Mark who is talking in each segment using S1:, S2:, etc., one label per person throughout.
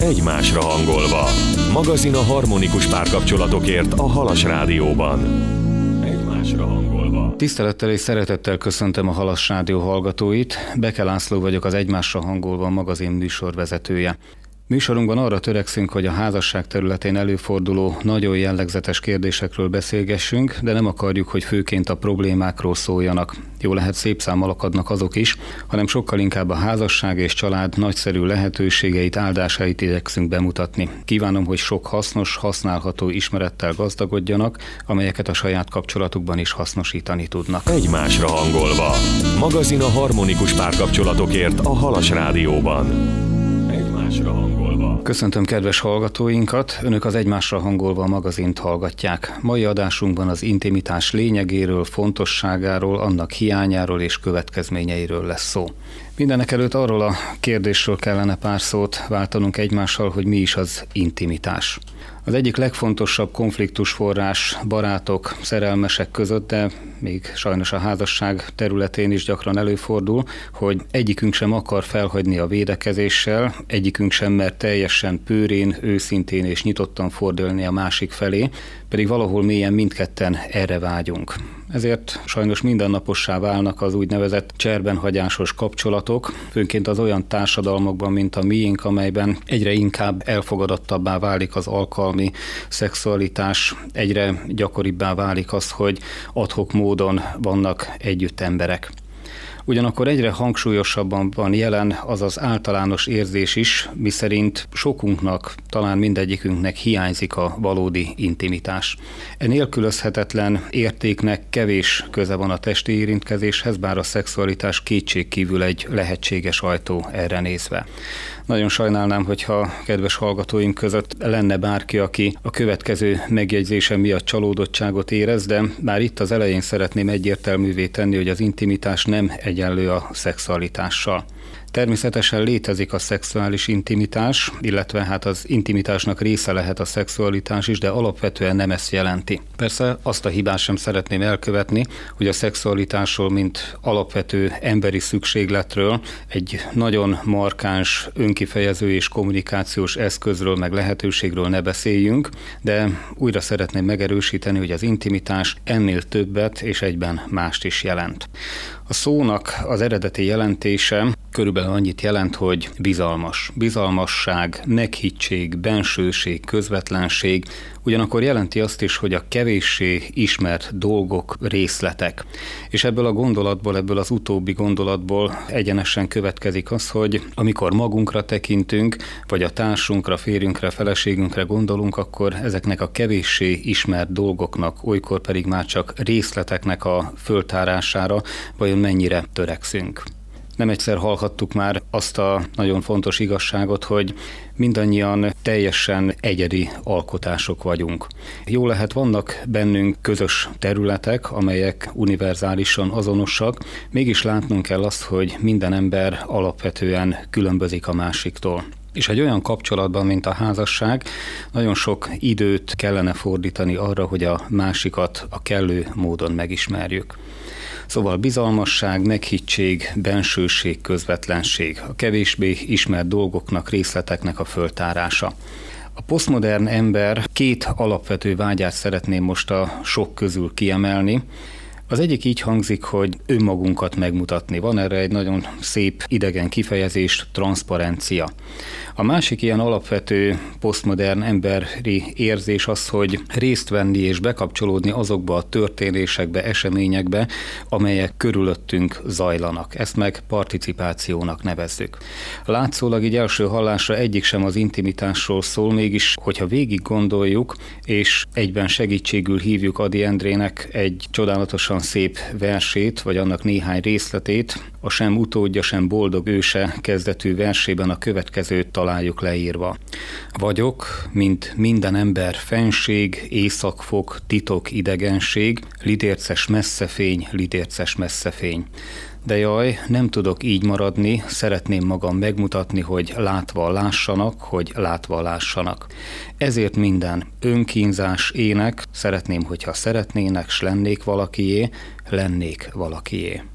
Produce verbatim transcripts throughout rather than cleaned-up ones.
S1: Egymásra hangolva. Magazin a harmonikus párkapcsolatokért a Halas Rádióban. Egymásra hangolva.
S2: Tisztelettel és szeretettel köszöntöm a Halas Rádió hallgatóit. Beke László vagyok, az Egymásra hangolva magazin műsorvezetője. Műsorunkban arra törekszünk, hogy a házasság területén előforduló, nagyon jellegzetes kérdésekről beszélgessünk, de nem akarjuk, hogy főként a problémákról szóljanak. Jó lehet, szép számmal akadnak azok is, hanem sokkal inkább a házasság és család nagyszerű lehetőségeit, áldásait igyekszünk bemutatni. Kívánom, hogy sok hasznos, használható ismerettel gazdagodjanak, amelyeket a saját kapcsolatukban is hasznosítani tudnak.
S1: Egymásra hangolva. Magazin a harmonikus párkapcsolatokért a Halas Rádióban. Egymásra hangolva.
S2: Köszöntöm kedves hallgatóinkat, önök az Egymásra hangolva a magazint hallgatják. Mai adásunkban az intimitás lényegéről, fontosságáról, annak hiányáról és következményeiről lesz szó. Mindenekelőtt arról a kérdésről kellene pár szót váltanunk egymással, hogy mi is az intimitás. Az egyik legfontosabb konfliktusforrás barátok, szerelmesek között, de még sajnos a házasság területén is gyakran előfordul, hogy egyikünk sem akar felhagyni a védekezéssel, egyikünk sem mer teljesen pőrén, őszintén és nyitottan fordulni a másik felé, pedig valahol mélyen mindketten erre vágyunk. Ezért sajnos mindennapossá válnak az úgynevezett cserbenhagyásos kapcsolatok, főként az olyan társadalmakban, mint a miénk, amelyben egyre inkább elfogadottabbá válik az alkalmi szexualitás, egyre gyakoribbá válik az, hogy ad-hoc módon vannak együtt emberek. Ugyanakkor egyre hangsúlyosabban van jelen az az általános érzés is, miszerint sokunknak, talán mindegyikünknek hiányzik a valódi intimitás. E nélkülözhetetlen értéknek kevés köze van a testi érintkezéshez, bár a szexualitás kétségkívül egy lehetséges ajtó erre nézve. Nagyon sajnálnám, hogyha kedves hallgatóink között lenne bárki, aki a következő megjegyzése miatt csalódottságot érez, de már itt az elején szeretném egyértelművé tenni, hogy az intimitás nem egyenlő a szexualitással. Természetesen létezik a szexuális intimitás, illetve hát az intimitásnak része lehet a szexualitás is, de alapvetően nem ezt jelenti. Persze azt a hibát sem szeretném elkövetni, hogy a szexualitásról, mint alapvető emberi szükségletről, egy nagyon markáns önkifejező és kommunikációs eszközről, meg lehetőségről ne beszéljünk, de újra szeretném megerősíteni, hogy az intimitás ennél többet és egyben mást is jelent. A szónak az eredeti jelentése körülbelül annyit jelent, hogy bizalmas. Bizalmasság, meghittség, bensőség, közvetlenség, ugyanakkor jelenti azt is, hogy a kevéssé ismert dolgok, részletek. És ebből a gondolatból, ebből az utóbbi gondolatból egyenesen következik az, hogy amikor magunkra tekintünk, vagy a társunkra, férjünkre, feleségünkre gondolunk, akkor ezeknek a kevéssé ismert dolgoknak, olykor pedig már csak részleteknek a föltárására vajon mennyire törekszünk. Nem egyszer hallhattuk már azt a nagyon fontos igazságot, hogy mindannyian teljesen egyedi alkotások vagyunk. Jó lehet, vannak bennünk közös területek, amelyek univerzálisan azonosak, mégis látnunk kell azt, hogy minden ember alapvetően különbözik a másiktól. És egy olyan kapcsolatban, mint a házasság, nagyon sok időt kellene fordítani arra, hogy a másikat a kellő módon megismerjük. Szóval bizalmasság, meghittség, bensőség, közvetlenség, a kevésbé ismert dolgoknak, részleteknek a föltárása. A posztmodern ember két alapvető vágyát szeretném most a sok közül kiemelni. Az egyik így hangzik, hogy önmagunkat megmutatni. Van erre egy nagyon szép idegen kifejezés, transzparencia. A másik ilyen alapvető posztmodern emberi érzés az, hogy részt venni és bekapcsolódni azokba a történésekbe, eseményekbe, amelyek körülöttünk zajlanak. Ezt meg participációnak nevezzük. Látszólag így első hallásra egyik sem az intimitásról szól, mégis, hogyha végig gondoljuk, és egyben segítségül hívjuk Ady Endrének egy csodálatosan szép versét, vagy annak néhány részletét, a sem utódja, sem boldog őse kezdetű versében a következőt találjuk leírva. Vagyok, mint minden ember fenség, északfok, titok, idegenség, lidérces messzefény, lidérces messzefény. De jaj, nem tudok így maradni, szeretném magam megmutatni, hogy látva lássanak, hogy látva lássanak. Ezért minden önkínzás, ének, szeretném, hogyha szeretnének, s lennék valakié, lennék valakié.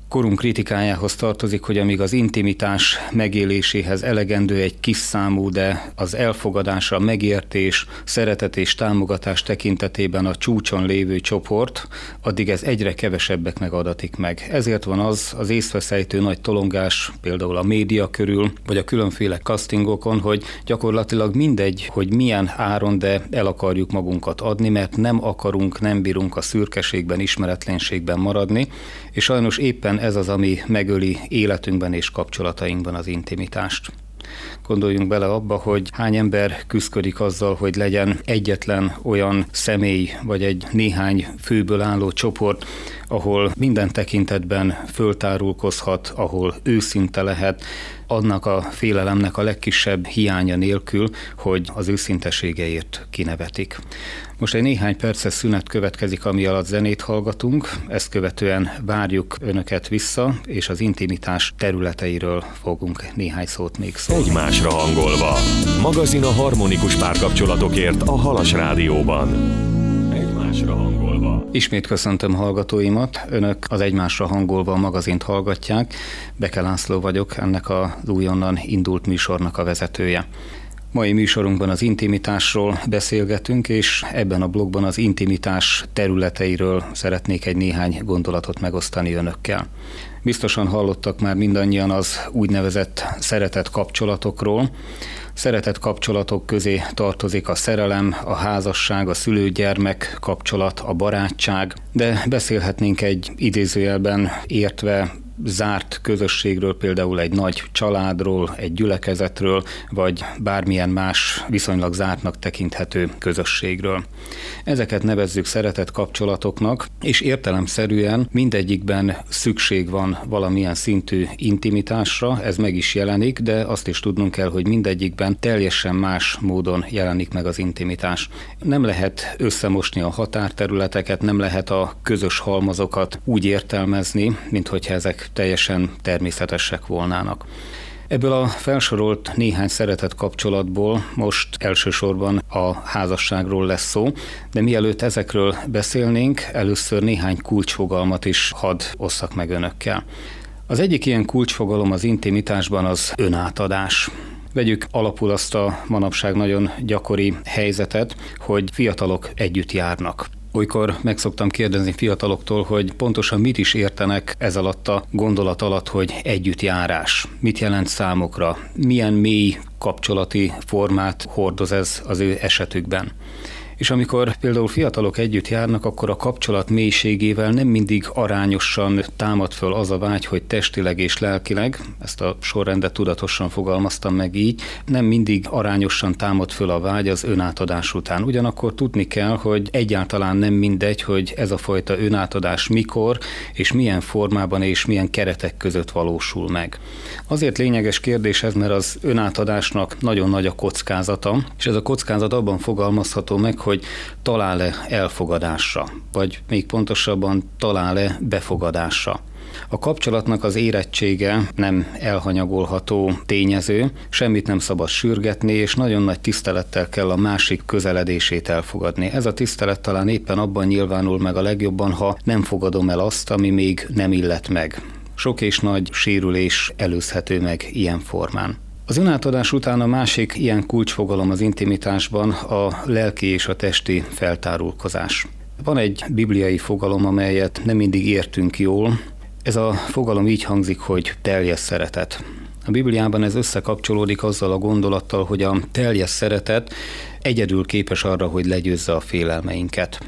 S2: Korunk kritikájához tartozik, hogy amíg az intimitás megéléséhez elegendő egy kis számú, de az elfogadásra, megértés, szeretet és támogatás tekintetében a csúcson lévő csoport, addig ez egyre kevesebbeknek adatik meg. Ezért van az az észveszejtő nagy tolongás, például a média körül, vagy a különféle castingokon, hogy gyakorlatilag mindegy, hogy milyen áron, de el akarjuk magunkat adni, mert nem akarunk, nem bírunk a szürkeségben, ismeretlenségben maradni, és sajnos éppen ez az, ami megöli életünkben és kapcsolatainkban az intimitást. Gondoljunk bele abba, hogy hány ember küszködik azzal, hogy legyen egyetlen olyan személy, vagy egy néhány főből álló csoport, ahol minden tekintetben föltárulkozhat, ahol őszinte lehet, annak a félelemnek a legkisebb hiánya nélkül, hogy az őszinteségeért kinevetik. Most egy néhány perces szünet következik, ami alatt zenét hallgatunk, ezt követően várjuk önöket vissza, és az intimitás területeiről fogunk néhány szót még szólni.
S1: Egymásra hangolva. Magazin a harmonikus párkapcsolatokért a Halas Rádióban. Egymásra hangolva.
S2: Ismét köszöntöm hallgatóimat, önök az Egymásra hangolva a magazint hallgatják. Beke László vagyok, ennek az újonnan indult műsornak a vezetője. Mai műsorunkban az intimitásról beszélgetünk, és ebben a blogban az intimitás területeiről szeretnék egy néhány gondolatot megosztani önökkel. Biztosan hallottak már mindannyian az úgynevezett szeretett kapcsolatokról. Szeretett kapcsolatok közé tartozik a szerelem, a házasság, a szülő-gyermek kapcsolat, a barátság, de beszélhetnénk egy idézőjelben értve zárt közösségről, például egy nagy családról, egy gyülekezetről, vagy bármilyen más viszonylag zártnak tekinthető közösségről. Ezeket nevezzük szeretett kapcsolatoknak, és értelemszerűen mindegyikben szükség van valamilyen szintű intimitásra, ez meg is jelenik, de azt is tudnunk kell, hogy mindegyikben teljesen más módon jelenik meg az intimitás. Nem lehet összemosni a határterületeket, nem lehet a közös halmazokat úgy értelmezni, mint hogyha ezek teljesen természetesek volnának. Ebből a felsorolt néhány szeretett kapcsolatból most elsősorban a házasságról lesz szó, de mielőtt ezekről beszélnénk, először néhány kulcsfogalmat is hadd osszak meg önökkel. Az egyik ilyen kulcsfogalom az intimitásban az önátadás. Vegyük alapul azt a manapság nagyon gyakori helyzetet, hogy fiatalok együtt járnak. Olykor meg szoktam kérdezni fiataloktól, hogy pontosan mit is értenek ez alatt a gondolat alatt, hogy együttjárás. Mit jelent számukra? Milyen mély kapcsolati formát hordoz ez az ő esetükben? És amikor például fiatalok együtt járnak, akkor a kapcsolat mélységével nem mindig arányosan támad föl az a vágy, hogy testileg és lelkileg, ezt a sorrendet tudatosan fogalmaztam meg így, nem mindig arányosan támad föl a vágy az önátadás után. Ugyanakkor tudni kell, hogy egyáltalán nem mindegy, hogy ez a fajta önátadás mikor és milyen formában és milyen keretek között valósul meg. Azért lényeges kérdés ez, mert az önátadásnak nagyon nagy a kockázata, és ez a kockázat abban fogalmazható meg, hogy talál-e elfogadásra, vagy még pontosabban talál-e befogadásra. A kapcsolatnak az érettsége nem elhanyagolható tényező, semmit nem szabad sürgetni, és nagyon nagy tisztelettel kell a másik közeledését elfogadni. Ez a tisztelet talán éppen abban nyilvánul meg a legjobban, ha nem fogadom el azt, ami még nem illet meg. Sok és nagy sérülés előzhető meg ilyen formán. Az önátadás után a másik ilyen kulcsfogalom az intimitásban a lelki és a testi feltárulkozás. Van egy bibliai fogalom, amelyet nem mindig értünk jól. Ez a fogalom így hangzik, hogy teljes szeretet. A Bibliában ez összekapcsolódik azzal a gondolattal, hogy a teljes szeretet egyedül képes arra, hogy legyőzze a félelmeinket.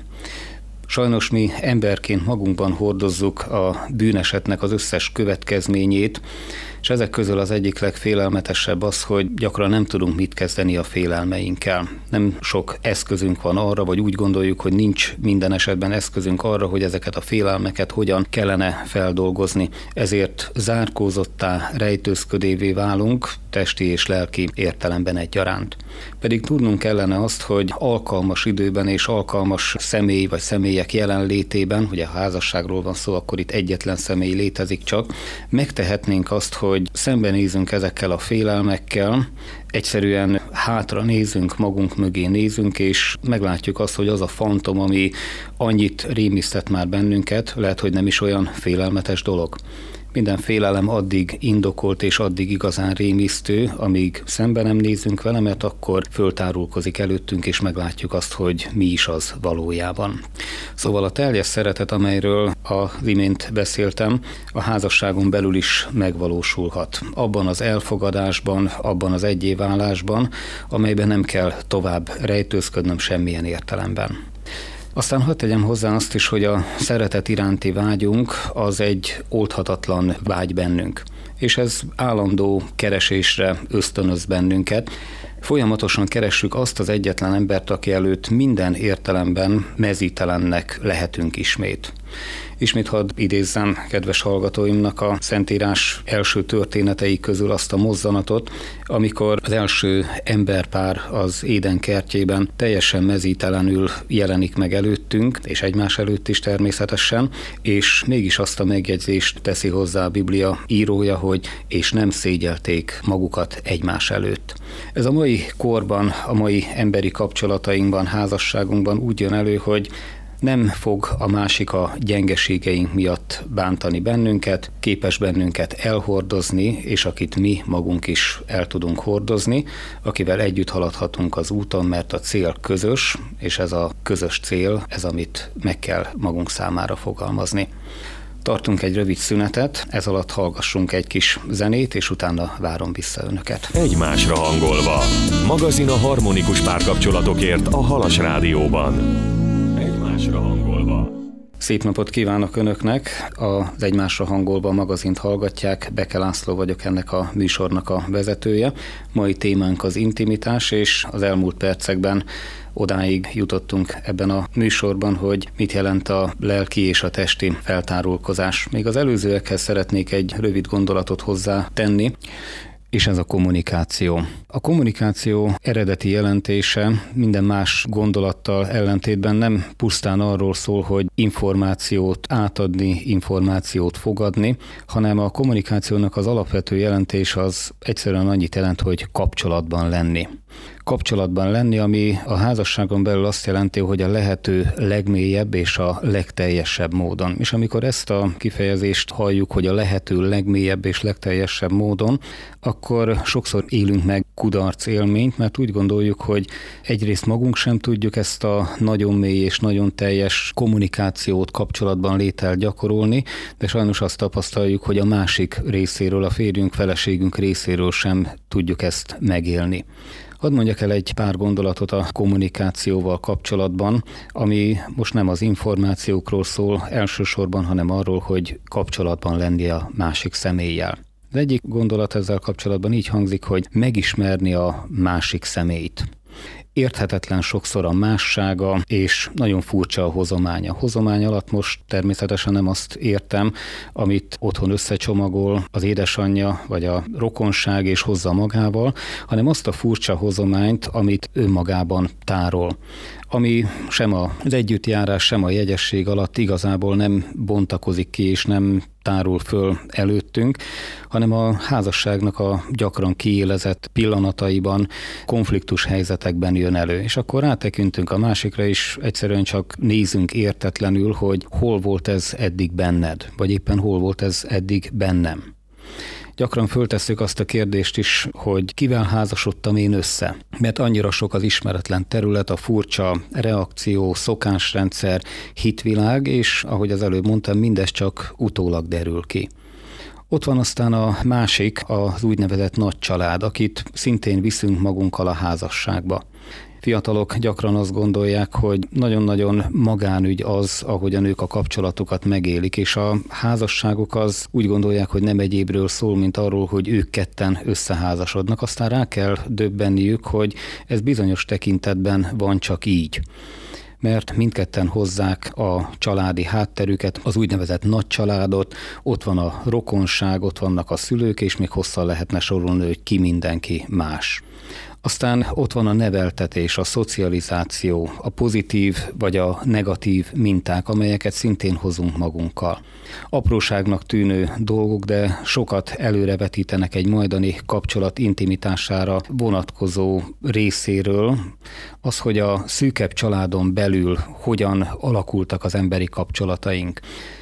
S2: Sajnos mi emberként magunkban hordozzuk a bűnesetnek az összes következményét, és ezek közül az egyik legfélelmetesebb az, hogy gyakran nem tudunk mit kezdeni a félelmeinkkel. Nem sok eszközünk van arra, vagy úgy gondoljuk, hogy nincs minden esetben eszközünk arra, hogy ezeket a félelmeket hogyan kellene feldolgozni. Ezért zárkózottá, rejtőzködévé válunk, testi és lelki értelemben egyaránt. Pedig tudnunk kellene azt, hogy alkalmas időben és alkalmas személy vagy személyek jelenlétében, ugye a házasságról van szó, akkor itt egyetlen személy létezik csak, megtehetnénk azt, hogy szembenézünk ezekkel a félelmekkel, egyszerűen hátra nézünk, magunk mögé nézünk, és meglátjuk azt, hogy az a fantom, ami annyit rémisztett már bennünket, lehet, hogy nem is olyan félelmetes dolog. Minden félelem addig indokolt és addig igazán rémisztő, amíg szembe nem nézünk vele, mert akkor föltárulkozik előttünk, és meglátjuk azt, hogy mi is az valójában. Szóval a teljes szeretet, amelyről az imént beszéltem, a házasságon belül is megvalósulhat. Abban az elfogadásban, abban az egyé válásban, amelyben nem kell tovább rejtőzködnöm semmilyen értelemben. Aztán hadd tegyem hozzá azt is, hogy a szeretet iránti vágyunk az egy oldhatatlan vágy bennünk. És ez állandó keresésre ösztönöz bennünket. Folyamatosan keressük azt az egyetlen embert, aki előtt minden értelemben mezítelennek lehetünk ismét. Ismét hadd idézzem kedves hallgatóimnak a Szentírás első történetei közül azt a mozzanatot, amikor az első emberpár az Éden kertjében teljesen mezítelenül jelenik meg előttünk, és egymás előtt is természetesen, és mégis azt a megjegyzést teszi hozzá a Biblia írója, hogy és nem szégyelték magukat egymás előtt. Ez a mai korban, a mai emberi kapcsolatainkban, házasságunkban úgy jön elő, hogy nem fog a másik a gyengeségeink miatt bántani bennünket, képes bennünket elhordozni, és akit mi magunk is el tudunk hordozni, akivel együtt haladhatunk az úton, mert a cél közös, és ez a közös cél, ez amit meg kell magunk számára fogalmazni. Tartunk egy rövid szünetet, ez alatt hallgassunk egy kis zenét, és utána várom vissza önöket.
S1: Egymásra hangolva. Magazin a harmonikus párkapcsolatokért a Halas Rádióban. Egymásra hangolva.
S2: Szép napot kívánok önöknek! Az Egymásra hangolva magazint hallgatják, Beke László vagyok, ennek a műsornak a vezetője. Mai témánk az intimitás, és az elmúlt percekben odáig jutottunk ebben a műsorban, hogy mit jelent a lelki és a testi feltárulkozás. Még az előzőekhez szeretnék egy rövid gondolatot hozzá tenni, és ez a kommunikáció. A kommunikáció eredeti jelentése minden más gondolattal ellentétben nem pusztán arról szól, hogy információt átadni, információt fogadni, hanem a kommunikációnak az alapvető jelentés az egyszerűen annyit jelent, hogy kapcsolatban lenni. Kapcsolatban lenni, ami a házasságon belül azt jelenti, hogy a lehető legmélyebb és a legteljesebb módon. És amikor ezt a kifejezést halljuk, hogy a lehető legmélyebb és legteljesebb módon, akkor sokszor élünk meg kudarc élményt, mert úgy gondoljuk, hogy egyrészt magunk sem tudjuk ezt a nagyon mély és nagyon teljes kommunikációt, kapcsolatban létel gyakorolni, de sajnos azt tapasztaljuk, hogy a másik részéről, a férjünk, feleségünk részéről sem tudjuk ezt megélni. Hadd mondjak el egy pár gondolatot a kommunikációval kapcsolatban, ami most nem az információkról szól elsősorban, hanem arról, hogy kapcsolatban lenni a másik személlyel. Az egyik gondolat ezzel kapcsolatban így hangzik, hogy megismerni a másik személyt. Érthetetlen sokszor a mássága, és nagyon furcsa a hozománya. Hozomány alatt most természetesen nem azt értem, amit otthon összecsomagol az édesanyja, vagy a rokonság és hozza magával, hanem azt a furcsa hozományt, amit önmagában tárol. Ami sem az együttjárás, sem a jegyesség alatt igazából nem bontakozik ki, és nem tárul föl előttünk, hanem a házasságnak a gyakran kiélezett pillanataiban, konfliktus helyzetekben jön elő. És akkor rátekintünk a másikra is, egyszerűen csak nézünk értetlenül, hogy hol volt ez eddig benned, vagy éppen hol volt ez eddig bennem. Gyakran föltesszük azt a kérdést is, hogy kivel házasodtam én össze, mert annyira sok az ismeretlen terület, a furcsa reakció, szokásrendszer, hitvilág, és ahogy az előbb mondtam, mindez csak utólag derül ki. Ott van aztán a másik, az úgynevezett nagy család, akit szintén viszünk magunkkal a házasságba. Fiatalok gyakran azt gondolják, hogy nagyon-nagyon magánügy az, ahogy a nők a kapcsolatukat megélik, és a házasságuk az úgy gondolják, hogy nem egyébről szól, mint arról, hogy ők ketten összeházasodnak. Aztán rá kell döbbenniük, hogy ez bizonyos tekintetben van csak így. Mert mindketten hozzák a családi hátterüket, az úgynevezett nagy családot, ott van a rokonság, ott vannak a szülők, és még hosszan lehetne sorolni, hogy ki mindenki más. Aztán ott van a neveltetés, a szocializáció, a pozitív vagy a negatív minták, amelyeket szintén hozunk magunkkal. Apróságnak tűnő dolgok, de sokat előrevetítenek egy majdani kapcsolat intimitására vonatkozó részéről. Az, hogy a szűkebb családon belül hogyan alakultak az emberi kapcsolataink.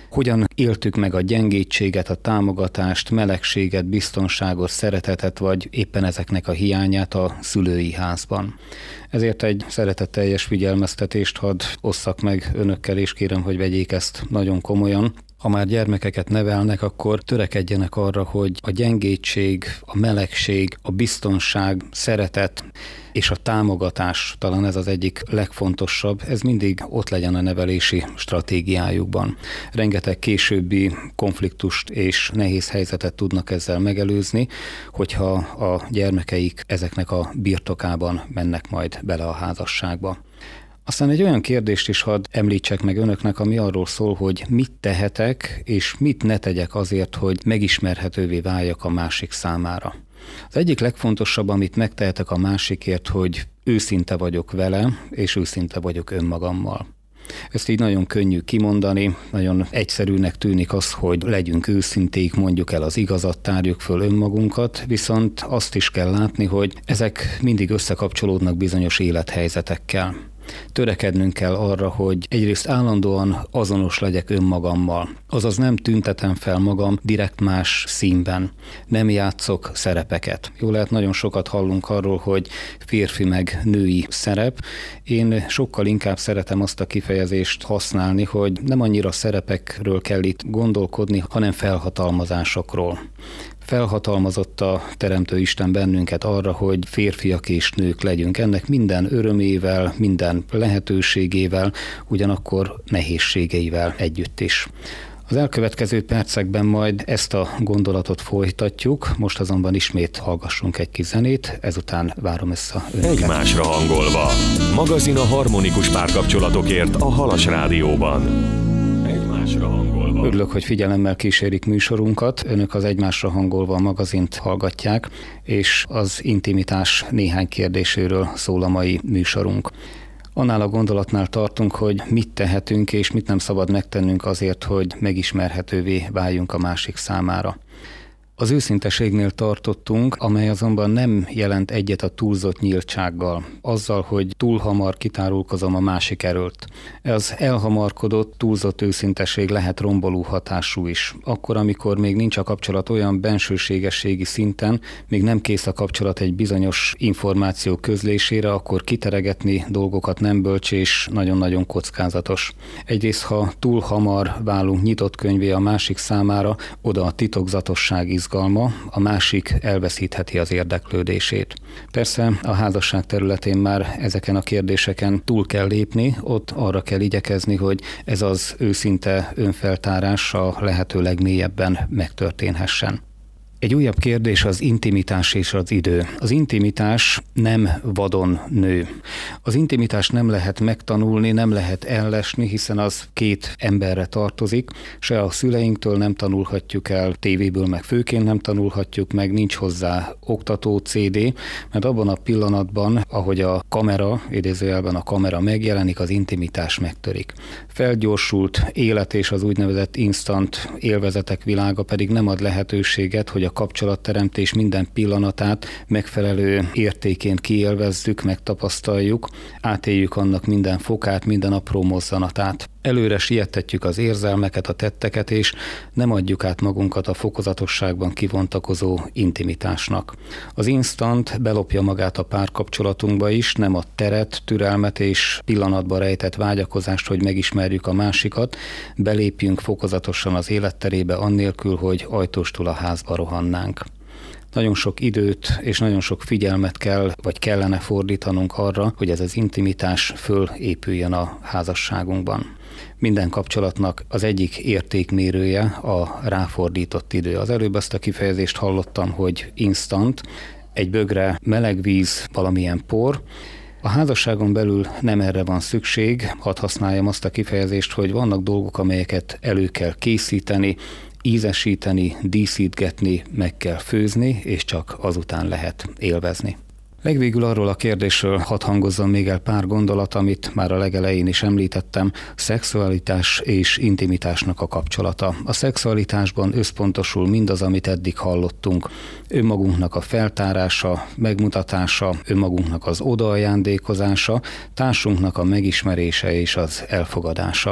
S2: Hogyan éltük meg a gyengétséget, a támogatást, melegséget, biztonságot, szeretetet, vagy éppen ezeknek a hiányát a szülői házban. Ezért egy szeretetteljes figyelmeztetést hadd osszak meg önökkel, és kérem, hogy vegyék ezt nagyon komolyan. Ha már gyermekeket nevelnek, akkor törekedjenek arra, hogy a gyengétség, a melegség, a biztonság, szeretet és a támogatás, talán ez az egyik legfontosabb, ez mindig ott legyen a nevelési stratégiájukban. Rengeteg későbbi konfliktust és nehéz helyzetet tudnak ezzel megelőzni, hogyha a gyermekeik ezeknek a birtokában mennek majd bele a házasságba. Aztán egy olyan kérdést is hadd említsek meg önöknek, ami arról szól, hogy mit tehetek, és mit ne tegyek azért, hogy megismerhetővé váljak a másik számára. Az egyik legfontosabb, amit megtehetek a másikért, hogy őszinte vagyok vele, és őszinte vagyok önmagammal. Ezt így nagyon könnyű kimondani, nagyon egyszerűnek tűnik az, hogy legyünk őszinték, mondjuk el az igazat, tárjuk föl önmagunkat, viszont azt is kell látni, hogy ezek mindig összekapcsolódnak bizonyos élethelyzetekkel. Törekednünk kell arra, hogy egyrészt állandóan azonos legyek önmagammal, azaz nem tüntetem fel magam direkt más színben, nem játszok szerepeket. Jó lehet, nagyon sokat hallunk arról, hogy férfi meg női szerep. Én sokkal inkább szeretem azt a kifejezést használni, hogy nem annyira szerepekről kell itt gondolkodni, hanem felhatalmazásokról. Felhatalmazott a Teremtő Isten bennünket arra, hogy férfiak és nők legyünk. Ennek minden örömével, minden lehetőségével, ugyanakkor nehézségeivel együtt is. Az elkövetkező percekben majd ezt a gondolatot folytatjuk, most azonban ismét hallgassunk egy kis zenét, ezután várom össze önöket.
S1: Egymásra hangolva. Magazin a harmonikus párkapcsolatokért a Halas Rádióban. Egymásra hangolva.
S2: Örülök, hogy figyelemmel kísérik műsorunkat. Önök az Egymásra hangolva a magazint hallgatják, és az intimitás néhány kérdéséről szól a mai műsorunk. Annál a gondolatnál tartunk, hogy mit tehetünk és mit nem szabad megtennünk azért, hogy megismerhetővé váljunk a másik számára. Az őszinteségnél tartottunk, amely azonban nem jelent egyet a túlzott nyíltsággal, azzal, hogy túl hamar kitárulkozom a másik erőt. Ez elhamarkodott, túlzott őszinteség lehet romboló hatású is. Akkor, amikor még nincs a kapcsolat olyan bensőségességi szinten, még nem kész a kapcsolat egy bizonyos információ közlésére, akkor kiteregetni dolgokat nem bölcs és nagyon-nagyon kockázatos. Egyrészt, ha túl hamar válunk nyitott könyvé a másik számára, oda a titokzatosság is izgalma, a másik elveszítheti az érdeklődését. Persze a házasság területén már ezeken a kérdéseken túl kell lépni, ott arra kell igyekezni, hogy ez az őszinte önfeltárás a lehető legmélyebben megtörténhessen. Egy újabb kérdés az intimitás és az idő. Az intimitás nem vadon nő. Az intimitást nem lehet megtanulni, nem lehet ellesni, hiszen az két emberre tartozik. Se a szüleinktől nem tanulhatjuk el, tévéből meg főként nem tanulhatjuk meg, nincs hozzá oktató cé dé, mert abban a pillanatban, ahogy a kamera, idézőjelben a kamera megjelenik, az intimitás megtörik. Felgyorsult élet és az úgynevezett instant élvezetek világa pedig nem ad lehetőséget, hogy a kapcsolatteremtés minden pillanatát megfelelő értékén kiélvezzük, megtapasztaljuk, átéljük annak minden fokát, minden apró mozzanatát. Előre siettetjük az érzelmeket, a tetteket, és nem adjuk át magunkat a fokozatosságban kivontakozó intimitásnak. Az instant belopja magát a párkapcsolatunkba is, nem a teret, türelmet és pillanatba rejtett vágyakozást, hogy megismerjük a másikat, belépjünk fokozatosan az életterébe annélkül, hogy ajtóstól a házba rohannánk. Nagyon sok időt és nagyon sok figyelmet kell, vagy kellene fordítanunk arra, hogy ez az intimitás fölépüljön a házasságunkban. Minden kapcsolatnak az egyik értékmérője a ráfordított idő. Az előbb azt a kifejezést hallottam, hogy instant, egy bögre meleg víz, valamilyen por. A házasságon belül nem erre van szükség, hadd használjam azt a kifejezést, hogy vannak dolgok, amelyeket elő kell készíteni, ízesíteni, díszítgetni, meg kell főzni, és csak azután lehet élvezni. Legvégül arról a kérdésről hadd hangozzon még el pár gondolat, amit már a legelején is említettem, szexualitás és intimitásnak a kapcsolata. A szexualitásban összpontosul mindaz, amit eddig hallottunk. Önmagunknak a feltárása, megmutatása, önmagunknak az odaajándékozása, társunknak a megismerése és az elfogadása.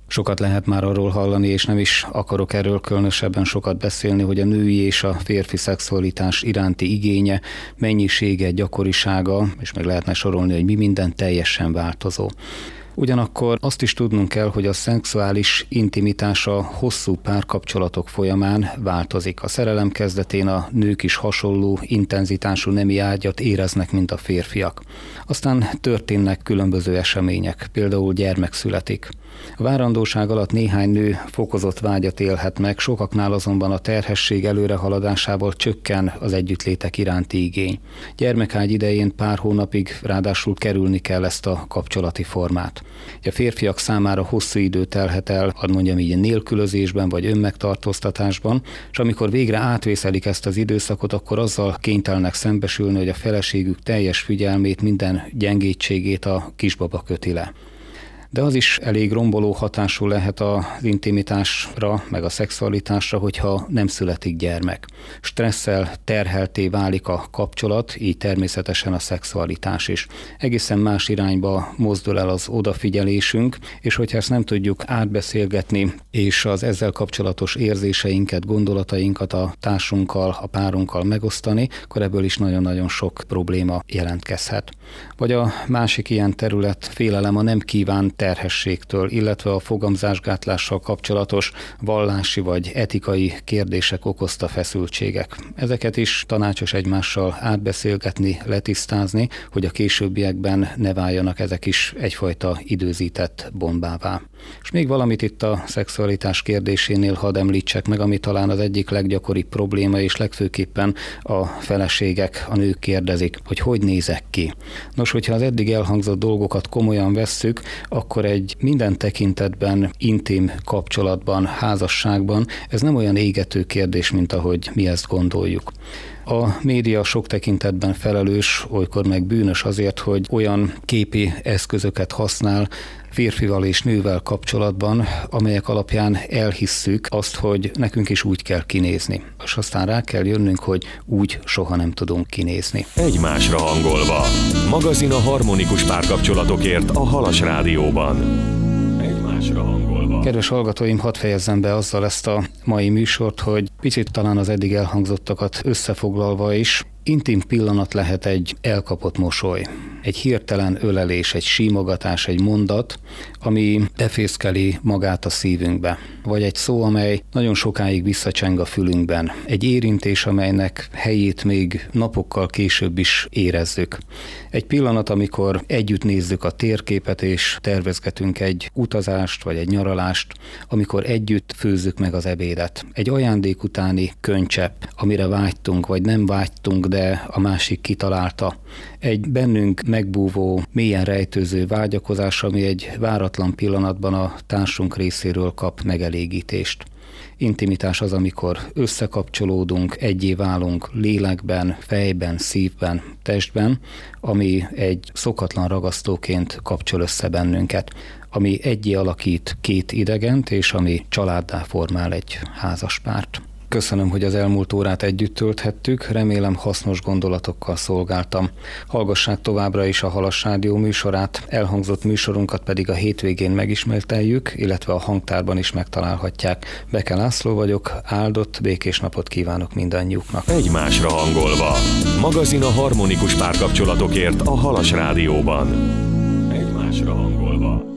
S2: Sokat lehet már arról hallani, és nem is akarok erről különösebben sokat beszélni, hogy a női és a férfi szexualitás iránti igénye, mennyisége, gyakorisága, és meg lehetne sorolni, hogy mi minden teljesen változó. Ugyanakkor azt is tudnunk kell, hogy a szexuális intimitás a hosszú párkapcsolatok folyamán változik. A szerelem kezdetén a nők is hasonló intenzitású nemi ágyat éreznek, mint a férfiak. Aztán történnek különböző események, például gyermek születik. A várandóság alatt néhány nő fokozott vágyat élhet meg, sokaknál azonban a terhesség előrehaladásával csökken az együttlétek iránti igény. Gyermekágy idején pár hónapig ráadásul kerülni kell ezt a kapcsolati formát. A férfiak számára hosszú idő telhet el, hadd mondjam így, nélkülözésben vagy önmegtartóztatásban, és amikor végre átvészelik ezt az időszakot, akkor azzal kénytelenek szembesülni, hogy a feleségük teljes figyelmét, minden gyengétségét a kisbaba köti le. De az is elég romboló hatású lehet az intimitásra, meg a szexualitásra, hogyha nem születik gyermek. Stresszel terhelté válik a kapcsolat, így természetesen a szexualitás is. Egészen más irányba mozdul el az odafigyelésünk, és hogyha ezt nem tudjuk átbeszélgetni, és az ezzel kapcsolatos érzéseinket, gondolatainkat a társunkkal, a párunkkal megosztani, akkor ebből is nagyon-nagyon sok probléma jelentkezhet. Vagy a másik ilyen terület, félelem a nem kívánt terhességtől, illetve a fogamzásgátlással kapcsolatos vallási vagy etikai kérdések okozta feszültségek. Ezeket is tanácsos egymással átbeszélgetni, letisztázni, hogy a későbbiekben ne váljanak ezek is egyfajta időzített bombává. És még valamit itt a szexualitás kérdésénél hadd említsek meg, ami talán az egyik leggyakoribb probléma, és legfőképpen a feleségek, a nők kérdezik, hogy hogy nézek ki. Nos, hogyha az eddig elhangzott dolgokat komolyan vesszük, akkor egy minden tekintetben intim kapcsolatban, házasságban ez nem olyan égető kérdés, mint ahogy mi ezt gondoljuk. A média sok tekintetben felelős, olykor meg bűnös azért, hogy olyan képi eszközöket használ férfival és nővel kapcsolatban, amelyek alapján elhisszük azt, hogy nekünk is úgy kell kinézni. És aztán rá kell jönnünk, hogy úgy soha nem tudunk kinézni.
S1: Egymásra hangolva. Magazin a harmonikus párkapcsolatokért a Halas Rádióban. Egymásra hangolva.
S2: Kedves hallgatóim, hadd fejezzem be azzal ezt a mai műsort, hogy picit talán az eddig elhangzottakat összefoglalva is, intim pillanat lehet egy elkapott mosoly, egy hirtelen ölelés, egy símogatás, egy mondat, ami befészkeli magát a szívünkbe. Vagy egy szó, amely nagyon sokáig visszacseng a fülünkben. Egy érintés, amelynek helyét még napokkal később is érezzük. Egy pillanat, amikor együtt nézzük a térképet és tervezgetünk egy utazást vagy egy nyaralást, amikor együtt főzzük meg az ebédet. Egy ajándék utáni könycsepp, amire vágytunk vagy nem vágytunk, de a másik kitalálta. Egy bennünk megbúvó, mélyen rejtőző vágyakozás, ami egy váratlan pillanatban a társunk részéről kap megelégítést. Intimitás az, amikor összekapcsolódunk, egyé válunk lélekben, fejben, szívben, testben, ami egy szokatlan ragasztóként kapcsol össze bennünket, ami egyé alakít két idegent, és ami családdá formál egy házaspárt. Köszönöm, hogy az elmúlt órát együtt tölthettük, remélem hasznos gondolatokkal szolgáltam. Hallgassák továbbra is a Halas Rádió műsorát, elhangzott műsorunkat pedig a hétvégén megismételjük, illetve a hangtárban is megtalálhatják. Beke László vagyok, áldott, békés napot kívánok mindannyiuknak.
S1: Egymásra hangolva. Magazin a harmonikus párkapcsolatokért a Halas Rádióban. Egymásra hangolva.